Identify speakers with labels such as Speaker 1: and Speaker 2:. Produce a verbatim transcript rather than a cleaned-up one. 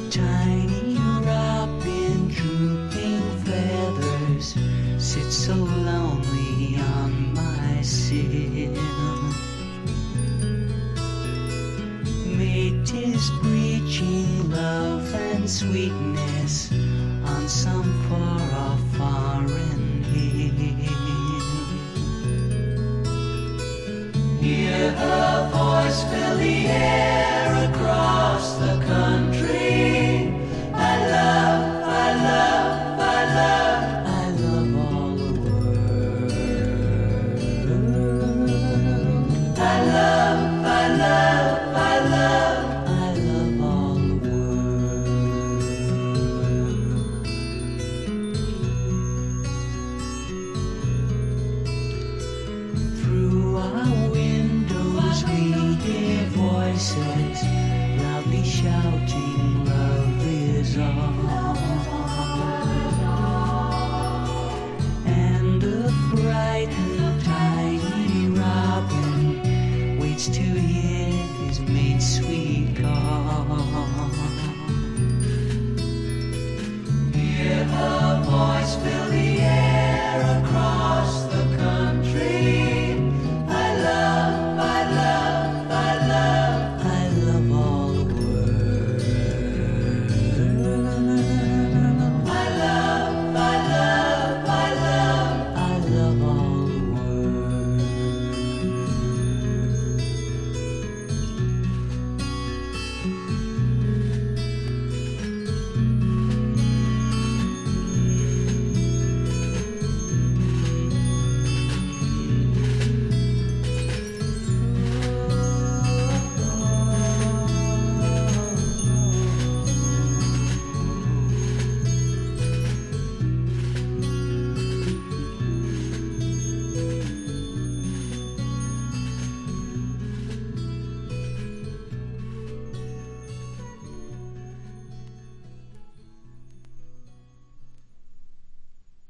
Speaker 1: tiny robin drooping feathers sit so lonely on my sill. Mate is preaching love and sweetness on some far-off foreign hill. Hear her voice fill the air.